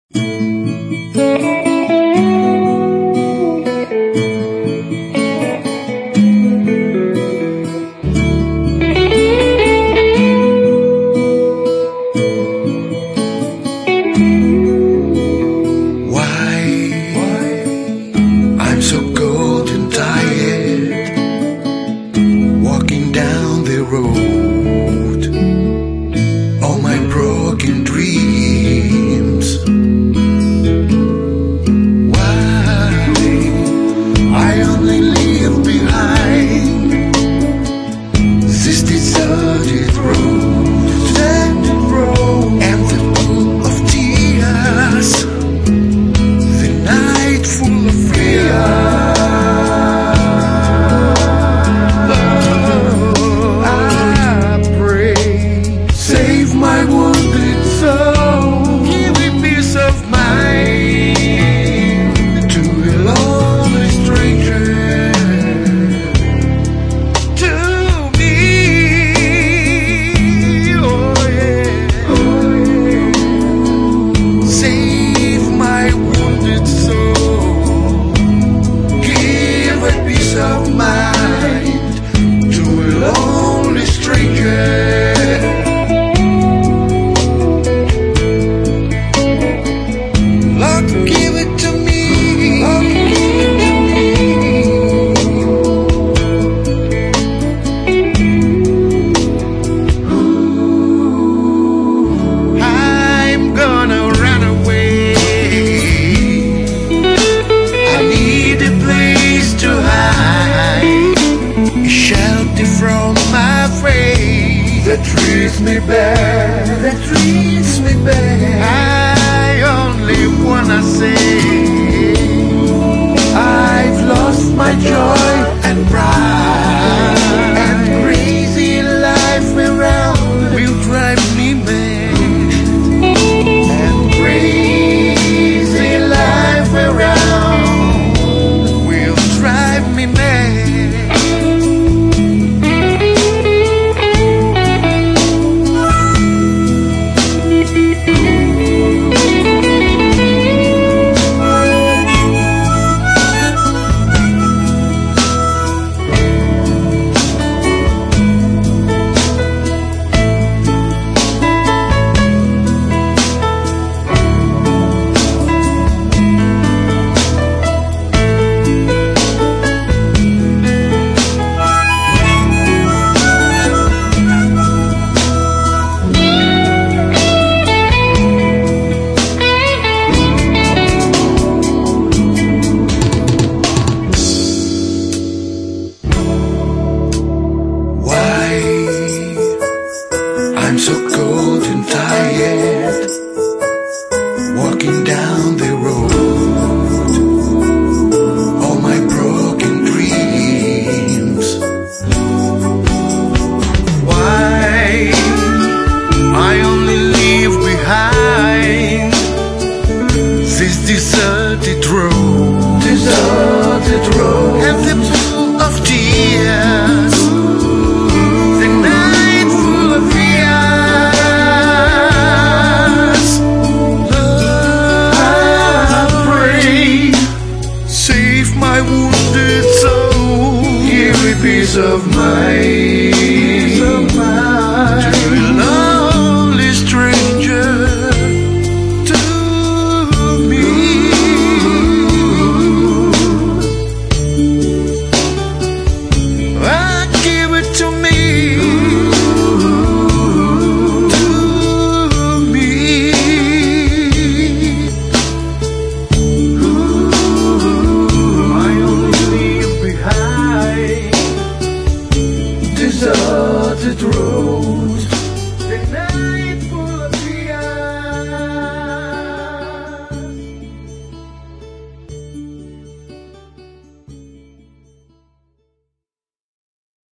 I'm so cold and tired, walking down the road. All my broken dreams. Why I only leave behind this deserted road, and the pool of tears, the night full of fear. My wounded soul, give me peace of mind to a lonely stranger, to me. Oh yeah, oh yeah. Save my wounded soul, give a peace of mind to a lonely stranger. Give it to me. I'm gonna run away. I need a place to hide, a shelter from my faith that treats me bad, that treats me bad. I only wanna say I've lost my joy and pride, and crazy life around will drive me mad, and crazy life around will drive me mad. I'm so cold and tired, walking down the road. All my broken dreams. Why I only leave behind this deserted road, and the pool of tears. My wounded soul, give me peace of mind.